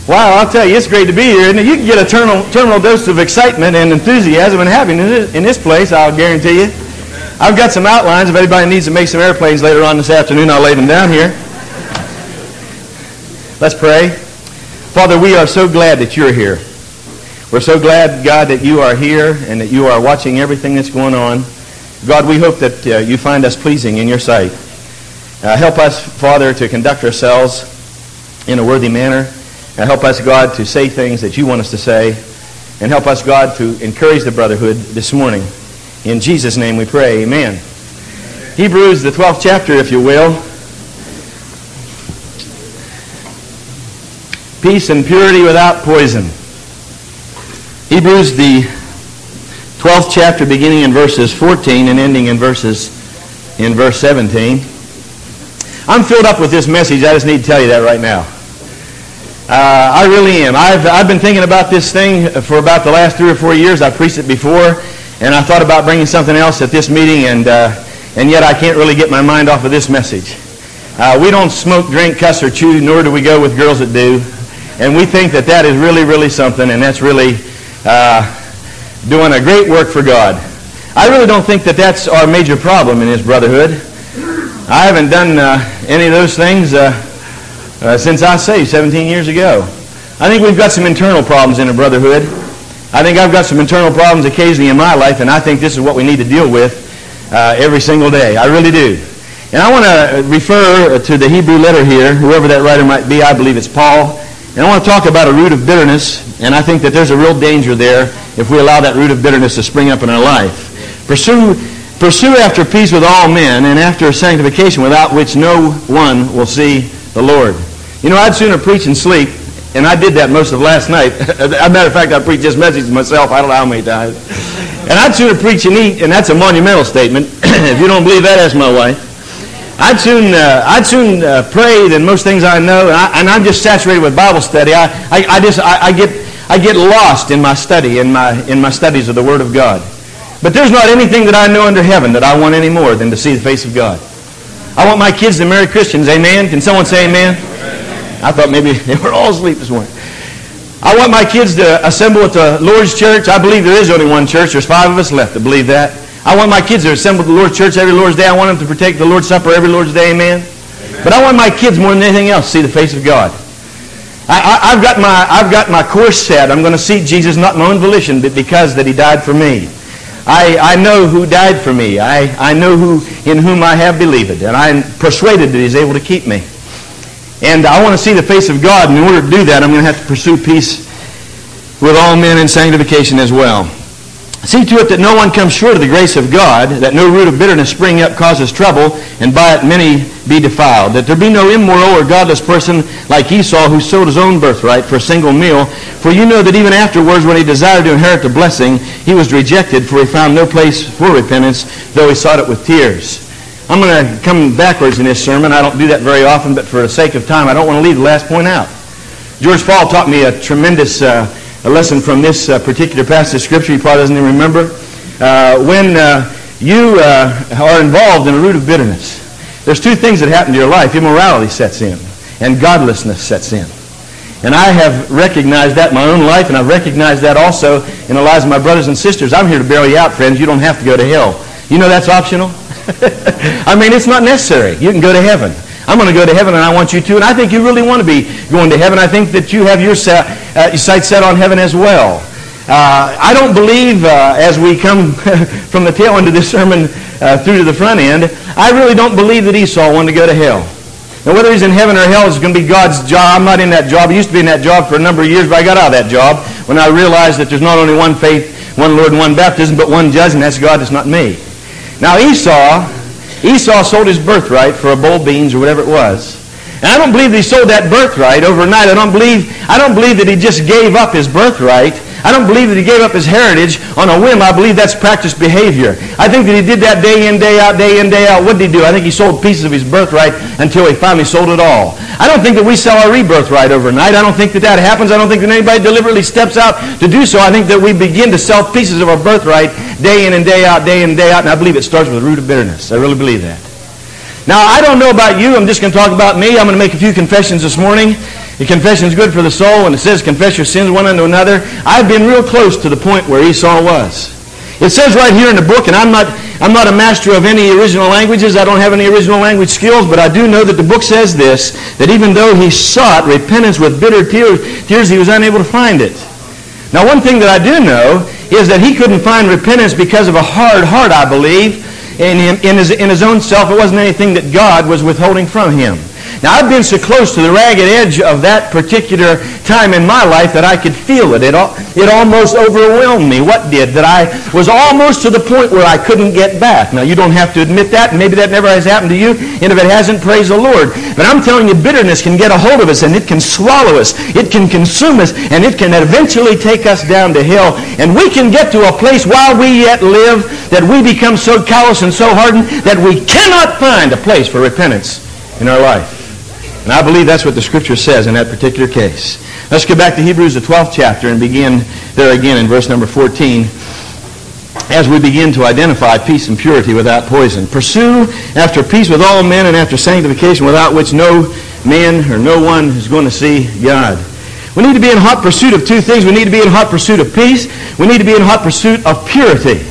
Wow, I'll tell you, it's great to be here. And you can get a terminal dose of excitement and enthusiasm and happiness in this place, I'll guarantee you. I've got some outlines. If anybody needs to make some airplanes later on this afternoon, I'll lay them down here. Let's pray. Father, we are so glad that you're here. We're so glad, God, that you are here and that you are watching everything that's going on. God, we hope that you find us pleasing in your sight. Help us, Father, to conduct ourselves in a worthy manner. Help us, God, to say things that you want us to say. And help us, God, to encourage the brotherhood this morning. In Jesus' name we pray. Amen. Hebrews, the 12th chapter, if you will. Peace and purity without poison. Hebrews, the 12th chapter, beginning in verses 14 and ending in verse 17. I'm filled up with this message. I just need to tell you that right now. I really am. I've been thinking about this thing for about the last 3 or 4 years. I've preached it before, and I thought about bringing something else at this meeting, and yet I can't really get my mind off of this message. We don't smoke, drink, cuss, or chew, nor do we go with girls that do, and we think that that is really, really something, and that's really doing a great work for God. I really don't think that that's our major problem in this brotherhood. I haven't done any of those things since I saved 17 years ago. I think we've got some internal problems in the brotherhood. I think I've got some internal problems occasionally in my life, and I think this is what we need to deal with every single day. I really do. And I want to refer to the Hebrew letter here, whoever that writer might be. I believe it's Paul. And I want to talk about a root of bitterness, and I think that there's a real danger there if we allow that root of bitterness to spring up in our life. Pursue after peace with all men, and after sanctification, without which no one will see the Lord. You know, I'd sooner preach and sleep, and I did that most of last night. As a matter of fact, I preached this message to myself, I don't know how many times. And I'd sooner preach and eat, and that's a monumental statement. If you don't believe that, ask my wife. I'd soon pray than most things I know, and I'm just saturated with Bible study. I get lost in my study, in my studies of the Word of God. But there's not anything that I know under heaven that I want any more than to see the face of God. I want my kids to marry Christians. Amen? Can someone say amen? I thought maybe they were all asleep this morning. I want my kids to assemble at the Lord's church. I believe there is only one church. There's 5 of us left that believe that. I want my kids to assemble at the Lord's church every Lord's day. I want them to partake the Lord's Supper every Lord's day. Amen? But I want my kids more than anything else to see the face of God. I've got my course set. I'm going to seek Jesus not my own volition, but because that He died for me. I know who died for me. I know in whom I have believed, and I'm persuaded that He's able to keep me. And I want to see the face of God, and in order to do that, I'm going to have to pursue peace with all men and sanctification as well. See to it that no one comes short of the grace of God, that no root of bitterness spring up causes trouble, and by it many be defiled. That there be no immoral or godless person like Esau, who sold his own birthright for a single meal. For you know that even afterwards, when he desired to inherit the blessing, he was rejected, for he found no place for repentance, though he sought it with tears. I'm going to come backwards in this sermon. I don't do that very often, but for the sake of time, I don't want to leave the last point out. George Paul taught me a tremendous a lesson from this particular passage of Scripture. He probably doesn't even remember. When you are involved in a root of bitterness, there's 2 things that happen to your life. Immorality sets in, and godlessness sets in. And I have recognized that in my own life, and I've recognized that also in the lives of my brothers and sisters. I'm here to bail you out, friends. You don't have to go to hell. You know that's optional? I mean, it's not necessary. You can go to heaven. I'm going to go to heaven, and I want you to. And I think you really want to be going to heaven. I think that you have your sights set on heaven as well. I don't believe, as we come from the tail end of this sermon through to the front end, I really don't believe that Esau wanted to go to hell. Now, whether he's in heaven or hell is going to be God's job. I'm not in that job. I used to be in that job for a number of years, but I got out of that job when I realized that there's not only one faith, one Lord, and one baptism, but one judge, and that's God, it's not me. Now, Esau sold his birthright for a bowl of beans or whatever it was. And I don't believe that he sold that birthright overnight. I don't believe that he just gave up his birthright. I don't believe that he gave up his heritage on a whim. I believe that's practiced behavior. I think that he did that day in, day out, day in, day out. What did he do? I think he sold pieces of his birthright until he finally sold it all. I don't think that we sell our rebirthright overnight. I don't think that happens. I don't think that anybody deliberately steps out to do so. I think that we begin to sell pieces of our birthright day in and day out, day in and day out. And I believe it starts with the root of bitterness. I really believe that. Now, I don't know about you. I'm just going to talk about me. I'm going to make a few confessions this morning. The confession is good for the soul, and it says, confess your sins one unto another. I've been real close to the point where Esau was. It says right here in the book, and I'm not a master of any original languages. I don't have any original language skills, but I do know that the book says this, that even though he sought repentance with bitter tears, he was unable to find it. Now, one thing that I do know is that he couldn't find repentance because of a hard heart, I believe. In his own self, it wasn't anything that God was withholding from him. Now, I've been so close to the ragged edge of that particular time in my life that I could feel it. It almost overwhelmed me. What did? That I was almost to the point where I couldn't get back. Now, you don't have to admit that, and maybe that never has happened to you, and if it hasn't, praise the Lord. But I'm telling you, bitterness can get a hold of us, and it can swallow us. It can consume us, and it can eventually take us down to hell. And we can get to a place while we yet live that we become so callous and so hardened that we cannot find a place for repentance in our life. And I believe that's what the Scripture says in that particular case. Let's go back to Hebrews, the 12th chapter, and begin there again in verse number 14. As we begin to identify peace and purity without poison. Pursue after peace with all men and after sanctification, without which no man or no one is going to see God. We need to be in hot pursuit of two things. We need to be in hot pursuit of peace. We need to be in hot pursuit of purity.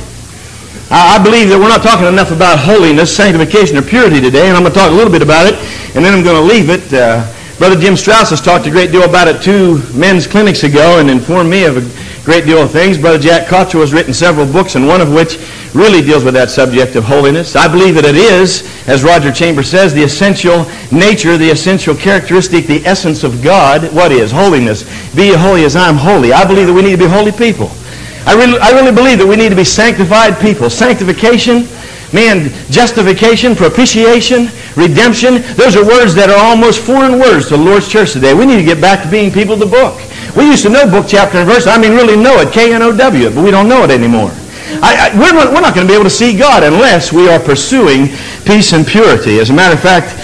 I believe that we're not talking enough about holiness, sanctification, or purity today, and I'm going to talk a little bit about it, and then I'm going to leave it. Brother Jim Strauss has talked a great deal about it 2 men's clinics ago and informed me of a great deal of things. Brother Jack Cottrell has written several books, and one of which really deals with that subject of holiness. I believe that it is, as Roger Chambers says, the essential nature, the essential characteristic, the essence of God. What is? Holiness. Be ye holy as I am holy. I believe that we need to be holy people. I really believe that we need to be sanctified people. Sanctification, justification, propitiation, redemption, those are words that are almost foreign words to the Lord's church today. We need to get back to being people of the book. We used to know book, chapter, and verse. Really know it, K-N-O-W, but we don't know it anymore. We're not going to be able to see God unless we are pursuing peace and purity. As a matter of fact,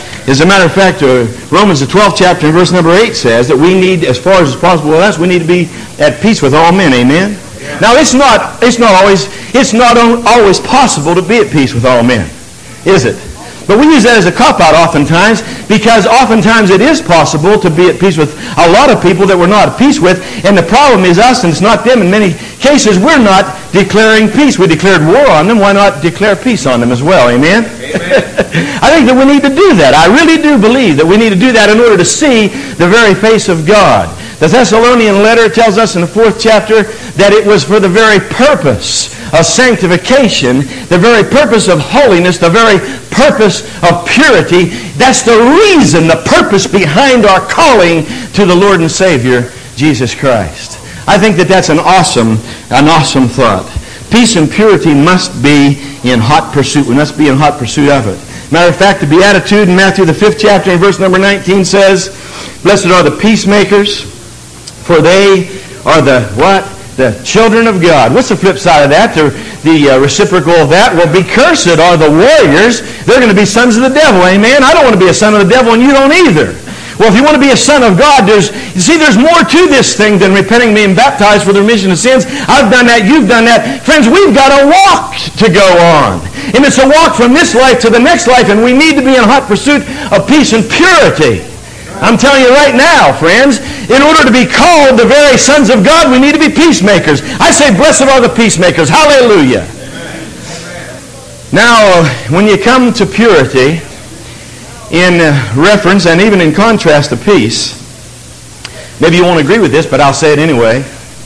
Romans the 12th chapter and verse number 8 says that we need, as far as possible with us, we need to be at peace with all men. Amen? Now, it's not always possible to be at peace with all men, is it? But we use that as a cop-out oftentimes, because oftentimes it is possible to be at peace with a lot of people that we're not at peace with, and the problem is us and it's not them. In many cases, we're not declaring peace. We declared war on them. Why not declare peace on them as well? Amen? I think that we need to do that. I really do believe that we need to do that in order to see the very face of God. The Thessalonian letter tells us in the 4th chapter that it was for the very purpose of sanctification, the very purpose of holiness, the very purpose of purity. That's the reason, the purpose behind our calling to the Lord and Savior, Jesus Christ. I think that that's an awesome thought. Peace and purity must be in hot pursuit. We must be in hot pursuit of it. Matter of fact, the Beatitude in Matthew the 5th chapter and verse number 19 says, "Blessed are the peacemakers, for they are the what? The children of God." What's the flip side of that? The reciprocal of that? Well, be cursed are the warriors. They're going to be sons of the devil. Amen? I don't want to be a son of the devil, and you don't either. Well, if you want to be a son of God, there's more to this thing than repenting, being baptized for the remission of sins. I've done that. You've done that. Friends, we've got a walk to go on. And it's a walk from this life to the next life, and we need to be in hot pursuit of peace and purity. I'm telling you right now, friends, in order to be called the very sons of God, we need to be peacemakers. I say, blessed are the peacemakers. Hallelujah. Now, when you come to purity, in reference and even in contrast to peace, maybe you won't agree with this, but I'll say it anyway.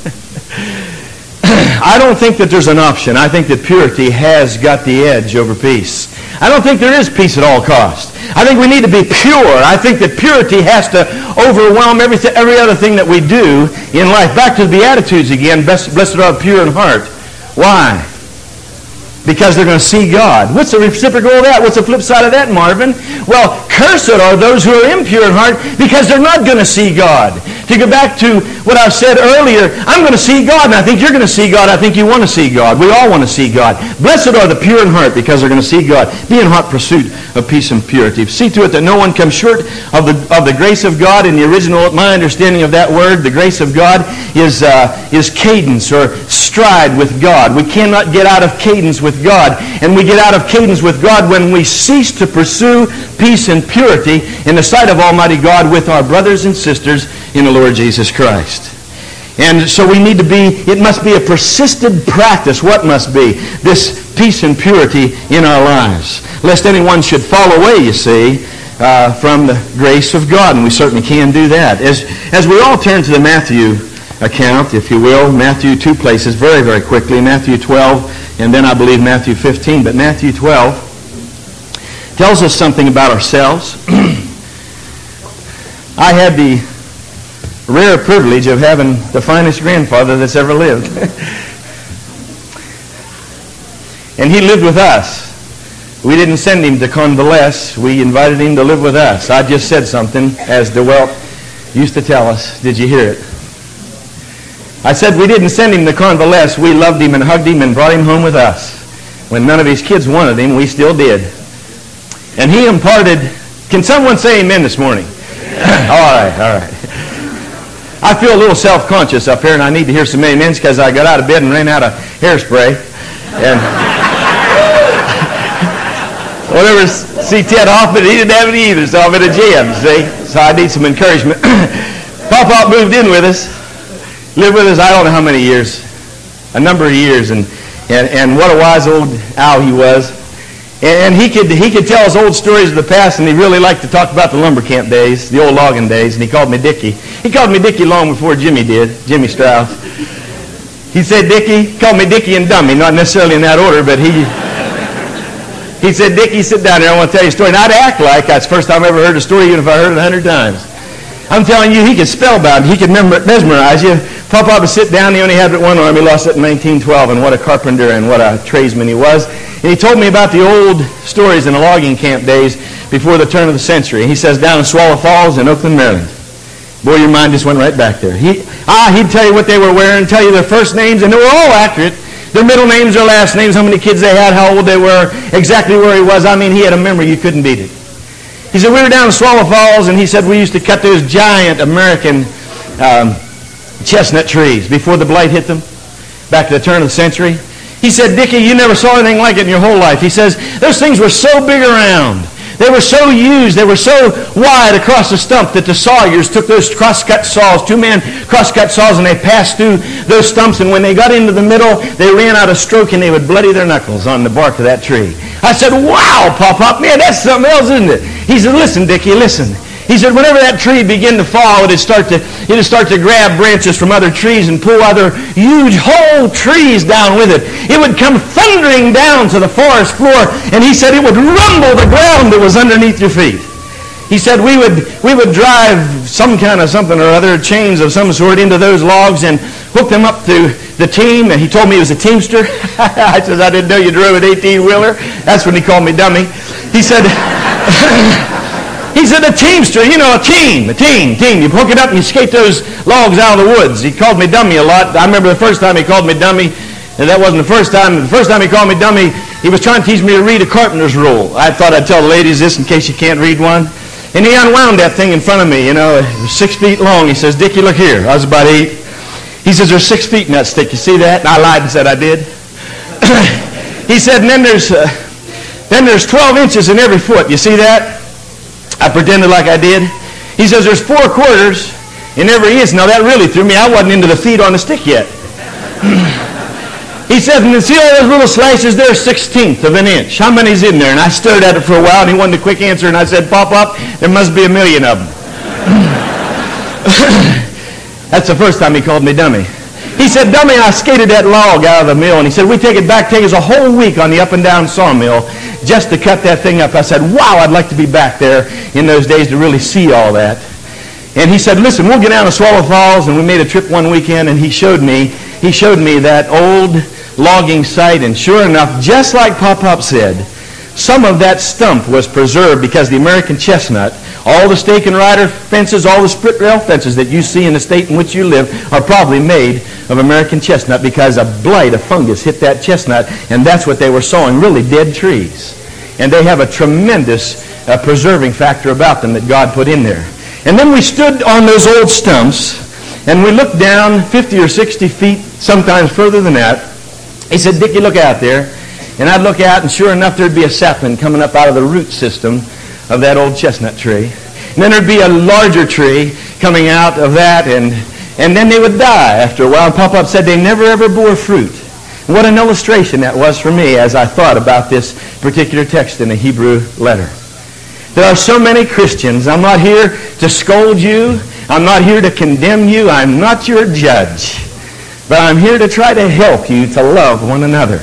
I don't think that there's an option. I think that purity has got the edge over peace. I don't think there is peace at all costs. I think we need to be pure. I think that purity has to overwhelm every other thing that we do in life. Back to the Beatitudes again. Blessed are the pure in heart. Why? Because they're going to see God. What's the reciprocal of that? What's the flip side of that, Marvin? Well, cursed are those who are impure in heart because they're not going to see God. To go back to what I said earlier, I'm going to see God, and I think you're going to see God. I think you want to see God. We all want to see God. Blessed are the pure in heart, because they're going to see God. Be in hot pursuit of peace and purity. See to it that no one comes short of the grace of God. In the original, my understanding of that word, the grace of God is cadence or stride with God. We cannot get out of cadence with God, and we get out of cadence with God when we cease to pursue peace and purity in the sight of Almighty God with our brothers and sisters in the Lord Jesus Christ. And so we need to be, it must be a persistent practice. What must be? This peace and purity in our lives. Lest anyone should fall away, you see, from the grace of God. And we certainly can do that. As we all turn to the Matthew account, if you will, Matthew 2 places very, very quickly. Matthew 12, and then I believe Matthew 15. But Matthew 12 tells us something about ourselves. I had the rare privilege of having the finest grandfather that's ever lived. And he lived with us. We didn't send him to convalesce. We invited him to live with us. I just said something, as DeWelt used to tell us. Did you hear it? I said we didn't send him to convalesce. We loved him and hugged him and brought him home with us. When none of his kids wanted him, we still did. And he imparted... Can someone say amen this morning? All right. I feel a little self-conscious up here, and I need to hear some amens because I got out of bed and ran out of hairspray. And whenever see Ted Hoffman, he didn't have any either, so I'm in a gym, see? So I need some encouragement. Pop moved in with us, lived with us, I don't know how many years, a number of years, and what a wise old owl he was. And he could tell us old stories of the past, and he really liked to talk about the lumber camp days, the old logging days, and he called me Dickie. He called me Dickie long before Jimmy did, Jimmy Strauss. He said, Dickie, called me Dickie and Dummy, not necessarily in that order, but he said, Dickie, sit down here, I want to tell you a story. And I'd act like that's the first time I ever heard a story, even if I heard it 100 times. I'm telling you, he could spellbound, he could mesmerize you. Papa would sit down, he only had one arm, he lost it in 1912, and what a carpenter and what a tradesman he was. And he told me about the old stories in the logging camp days before the turn of the century. He says down in Swallow Falls in Oakland, Maryland. Boy, your mind just went right back there. He'd tell you what they were wearing, tell you their first names, and they were all accurate. Their middle names, their last names, how many kids they had, how old they were, exactly where he was. I mean, he had a memory, you couldn't beat it. He said, we were down in Swallow Falls, and he said we used to cut those giant American chestnut trees before the blight hit them, back at the turn of the century. He said, Dickie, you never saw anything like it in your whole life. He says, those things were so big around. They were so used, they were so wide across the stump that the sawyers took those cross-cut saws, two-man cross-cut saws, and they passed through those stumps, and when they got into the middle, they ran out of stroke, and they would bloody their knuckles on the bark of that tree. I said, wow, Pop, man, that's something else, isn't it? He said, listen, Dickie, listen. He said, whenever that tree began to fall, it'd start to grab branches from other trees and pull other huge whole trees down with it. It would come thundering down to the forest floor, and he said it would rumble the ground that was underneath your feet. He said we would drive some kind of something or other, chains of some sort, into those logs and hook them up to the team. And he told me he was a teamster. I said, I didn't know you drove an 18-wheeler. That's when he called me dummy. He said... He said, a teamster, you know, a team. You hook it up and you skate those logs out of the woods. He called me dummy a lot. I remember the first time he called me dummy, and that wasn't the first time. The first time he called me dummy, he was trying to teach me to read a carpenter's rule. I thought I'd tell the ladies this in case you can't read one. And he unwound that thing in front of me, you know, it was 6 feet long. He says, Dickie, look here. I was about 8. He says, there's 6 feet in that stick. You see that? And I lied and said I did. He said, and then there's 12 inches in every foot. You see that? I pretended like I did. He says, there's 4 quarters in every inch. Now, that really threw me. I wasn't into the feet on the stick yet. He says, and see all those little slices there, 1/16 of an inch. How many's in there? And I stared at it for a while, and he wanted a quick answer, and I said, Pop, there must be 1 million of them. That's the first time he called me dummy. He said, dummy, I skated that log out of the mill, and he said, we take it back, take us a whole week on the up and down sawmill just to cut that thing up. I said, wow, I'd like to be back there in those days to really see all that. And he said, listen, we'll get down to Swallow Falls, and we made a trip one weekend, and he showed me that old logging site, and sure enough, just like Pop said, Some of that stump was preserved because the American chestnut, all the stake and rider fences, all the split rail fences that you see in the state in which you live are probably made of American chestnut because a blight, a fungus, hit that chestnut, and that's what they were sowing, really dead trees. And they have a tremendous preserving factor about them that God put in there. And then we stood on those old stumps, and we looked down 50 or 60 feet, sometimes further than that. He said, "Dickie, look out there." And I'd look out, and sure enough, there'd be a sapling coming up out of the root system of that old chestnut tree. And then there'd be a larger tree coming out of that, and then they would die after a while. And Pop-Up said they never ever bore fruit. What an illustration that was for me as I thought about this particular text in the Hebrew letter. There are so many Christians. I'm not here to scold you. I'm not here to condemn you. I'm not your judge. But I'm here to try to help you to love one another.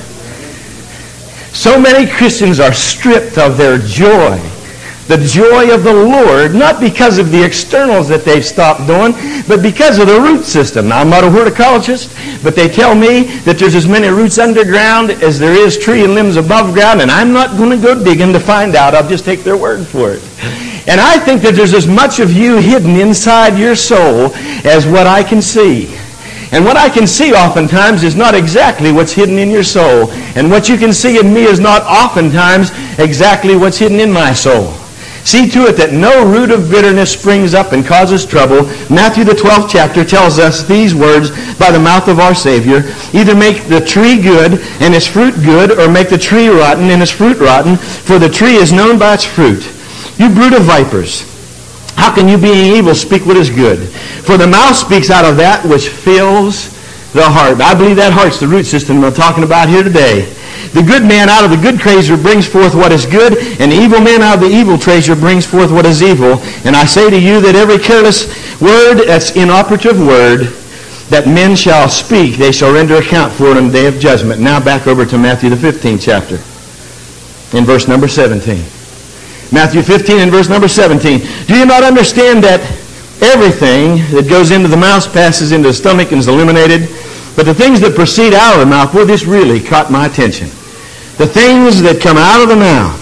So many Christians are stripped of their joy, the joy of the Lord, not because of the externals that they've stopped doing, but because of the root system. Now, I'm not a horticulturist, but they tell me that there's as many roots underground as there is tree and limbs above ground, and I'm not going to go digging to find out. I'll just take their word for it. And I think that there's as much of you hidden inside your soul as what I can see. And what I can see oftentimes is not exactly what's hidden in your soul. And what you can see in me is not oftentimes exactly what's hidden in my soul. See to it that no root of bitterness springs up and causes trouble. Matthew the 12th chapter tells us these words by the mouth of our Savior. Either make the tree good and its fruit good, or make the tree rotten and its fruit rotten, for the tree is known by its fruit. You brood of vipers, how can you, being evil, speak what is good? For the mouth speaks out of that which fills the heart. I believe that heart's the root system we're talking about here today. The good man out of the good treasure brings forth what is good, and the evil man out of the evil treasure brings forth what is evil. And I say to you that every careless word, that's inoperative word, that men shall speak, they shall render account for it on the day of judgment. Now back over to Matthew the 15th chapter, in verse number 17. Matthew 15 and verse number 17. Do you not understand that everything that goes into the mouth passes into the stomach and is eliminated? But the things that proceed out of the mouth, well, this really caught my attention. The things that come out of the mouth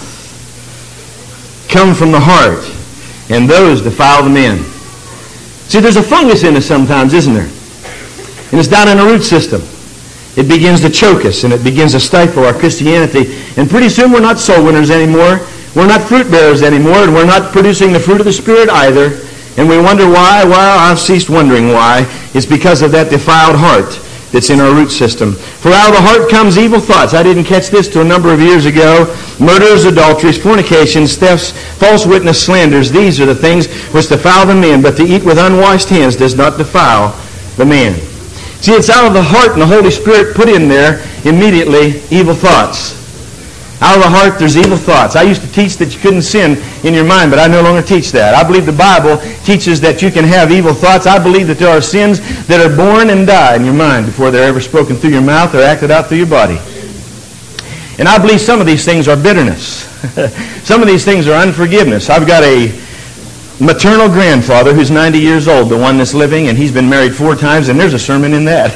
come from the heart, and those defile the men. See, there's a fungus in us sometimes, isn't there? And it's down in the root system. It begins to choke us, and it begins to stifle our Christianity. And pretty soon we're not soul winners anymore. We're not fruit bearers anymore, and we're not producing the fruit of the Spirit either. And we wonder why. Well, I've ceased wondering why. It's because of that defiled heart that's in our root system. For out of the heart comes evil thoughts. I didn't catch this till a number of years ago. Murders, adulteries, fornications, thefts, false witness, slanders. These are the things which defile the man. But to eat with unwashed hands does not defile the man. See, it's out of the heart, and the Holy Spirit put in there immediately evil thoughts. Out of the heart, there's evil thoughts. I used to teach that you couldn't sin in your mind, but I no longer teach that. I believe the Bible teaches that you can have evil thoughts. I believe that there are sins that are born and die in your mind before they're ever spoken through your mouth or acted out through your body. And I believe some of these things are bitterness. Some of these things are unforgiveness. I've got a maternal grandfather who's 90 years old, the one that's living, and he's been married 4 times, and there's a sermon in that.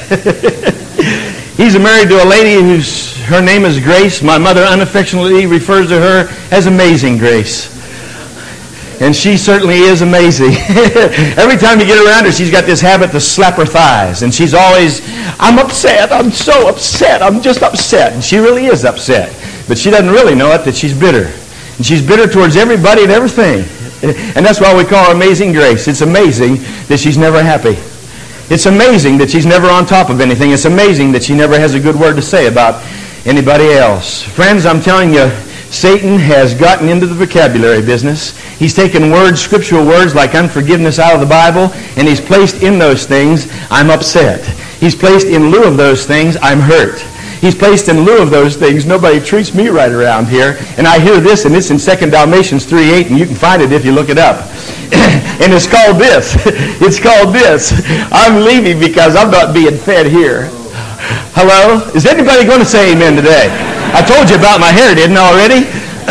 He's married to a lady her name is Grace. My mother unaffectionately refers to her as Amazing Grace. And she certainly is amazing. Every time you get around her, she's got this habit to slap her thighs. And she's always, I'm upset, I'm so upset, I'm just upset. And she really is upset. But she doesn't really know it that she's bitter. And she's bitter towards everybody and everything. And that's why we call her Amazing Grace. It's amazing that she's never happy. It's amazing that she's never on top of anything. It's amazing that she never has a good word to say about anybody else. Friends, I'm telling you, Satan has gotten into the vocabulary business. He's taken words, scriptural words like unforgiveness out of the Bible, and he's placed in those things, I'm upset. He's placed in lieu of those things, I'm hurt. He's placed in lieu of those things, nobody treats me right around here. And I hear this, and it's in 2 Dalmatians 3:8, and you can find it if you look it up. And it's called this. It's called this. I'm leaving because I'm not being fed here. Hello? Is anybody going to say amen today? I told you about my hair, didn't I already?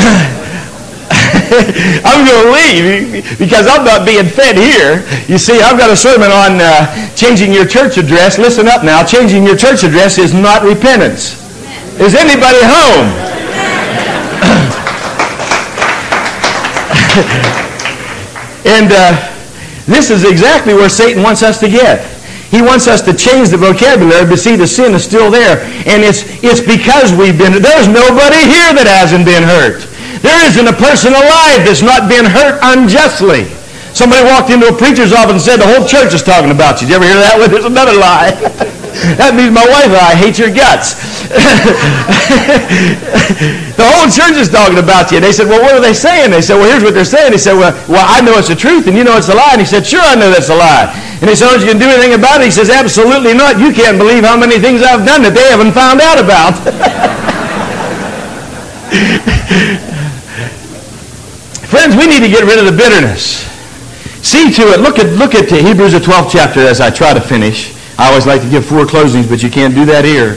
I'm going to leave because I'm not being fed here. You see, I've got a sermon on changing your church address. Listen up now. Changing your church address is not repentance. Is anybody home? And this is exactly where Satan wants us to get. He wants us to change the vocabulary, but see, the sin is still there. And it's because there's nobody here that hasn't been hurt. There isn't a person alive that's not been hurt unjustly. Somebody walked into a preacher's office and said, the whole church is talking about you. Did you ever hear that one? There's another lie. That means my wife and I hate your guts. The whole church is talking about you. They said, well, what are they saying? They said, well, here's what they're saying. He said, well, I know it's the truth, and you know it's a lie. And he said, sure, I know that's a lie. And he said, oh, you can do anything about it? He says, absolutely not. You can't believe how many things I've done that they haven't found out about. Friends, we need to get rid of the bitterness. See to it. Look at Hebrews, the 12th chapter as I try to finish. I always like to give 4 closings, but you can't do that here.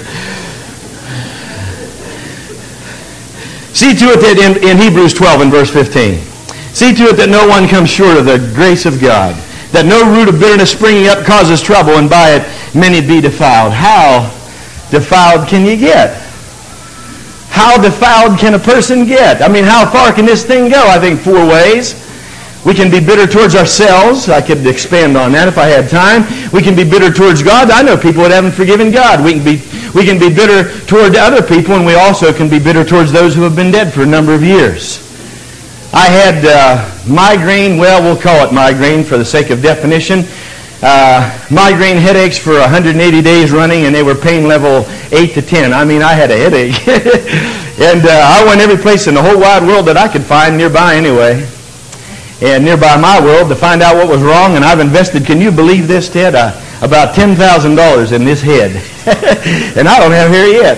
See to it that in Hebrews 12 and verse 15. See to it that no one comes short of the grace of God, that no root of bitterness springing up causes trouble, and by it many be defiled. How defiled can you get? How defiled can a person get? I mean, how far can this thing go? I think 4 ways. We can be bitter towards ourselves. I could expand on that if I had time. We can be bitter towards God. I know people that haven't forgiven God. We can be bitter toward other people, and we also can be bitter towards those who have been dead for a number of years. I had migraine. Well, we'll call it migraine for the sake of definition. Migraine headaches for 180 days running, and they were pain level 8 to 10. I mean, I had a headache. And I went every place in the whole wide world that I could find, nearby anyway, and nearby my world, to find out what was wrong. And I've invested, can you believe this, Ted, about $10,000 in this head. And I don't have hair yet.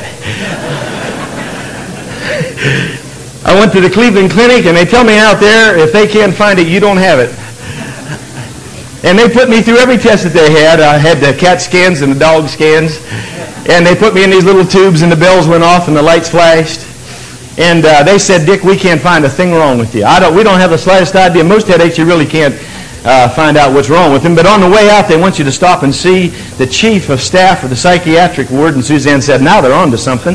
I went to the Cleveland Clinic, and they tell me out there, if they can't find it, you don't have it. And they put me through every test that they had. I had the cat scans and the dog scans. And they put me in these little tubes, and the bells went off and the lights flashed. And they said, Dick, we can't find a thing wrong with you. We don't have the slightest idea. Most headaches, you really can't find out what's wrong with them. But on the way out, they want you to stop and see the chief of staff of the psychiatric ward. And Suzanne said, now they're on to something.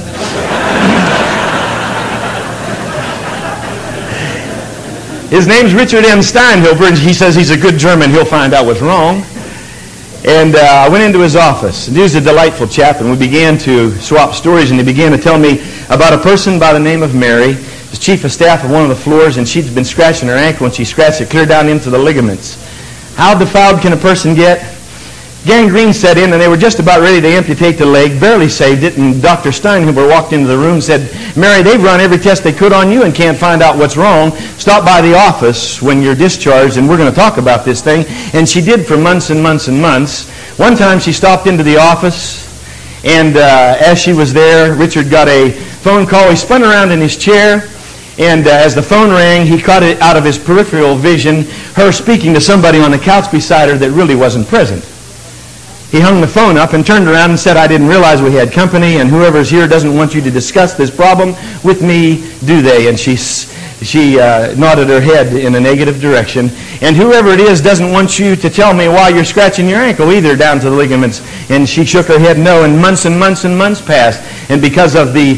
His name's Richard M. Steinhilber, and he says he's a good German. He'll find out what's wrong. And I went into his office. And he was a delightful chap, and we began to swap stories, and he began to tell me about a person by the name of Mary, the chief of staff of one of the floors, and she'd been scratching her ankle, and she scratched it clear down into the ligaments. How defiled can a person get? Gangrene set in, and they were just about ready to amputate the leg, barely saved it, and Dr. Steinhuber walked into the room and said, Mary, they've run every test they could on you and can't find out what's wrong. Stop by the office when you're discharged, and we're going to talk about this thing. And she did for months and months and months. One time she stopped into the office, and as she was there, Richard got a phone call. He spun around in his chair, and as the phone rang, he caught it out of his peripheral vision, her speaking to somebody on the couch beside her that really wasn't present. He hung the phone up and turned around and said, I didn't realize we had company, and whoever's here doesn't want you to discuss this problem with me, do they? And she nodded her head in a negative direction. And whoever it is doesn't want you to tell me why you're scratching your ankle either down to the ligaments. And she shook her head no, and months and months and months passed. And because of the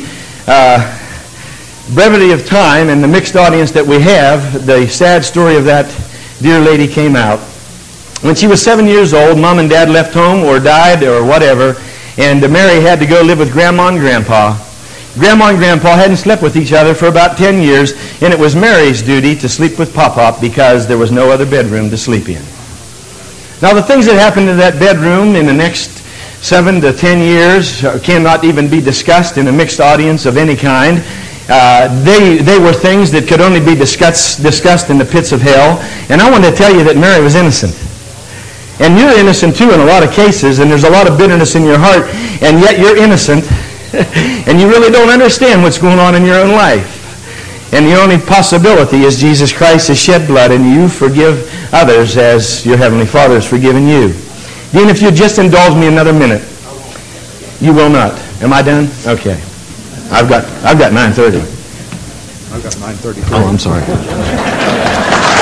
brevity of time and the mixed audience that we have, the sad story of that dear lady came out. When she was 7 years old, Mom and Dad left home or died or whatever, and Mary had to go live with Grandma and Grandpa. Grandma and Grandpa hadn't slept with each other for about 10 years, and it was Mary's duty to sleep with Pop-Pop because there was no other bedroom to sleep in. Now, the things that happened in that bedroom in the next 7 to 10 years cannot even be discussed in a mixed audience of any kind. They were things that could only be discussed in the pits of hell. And I want to tell you that Mary was innocent. And you're innocent too in a lot of cases, and there's a lot of bitterness in your heart, and yet you're innocent, and you really don't understand what's going on in your own life. And the only possibility is Jesus Christ has shed blood, and you forgive others as your Heavenly Father has forgiven you. Dean, if you just indulge me another minute. You will not. Am I done? Okay. I've got 9:30. I've got 9:30. Oh, I'm sorry.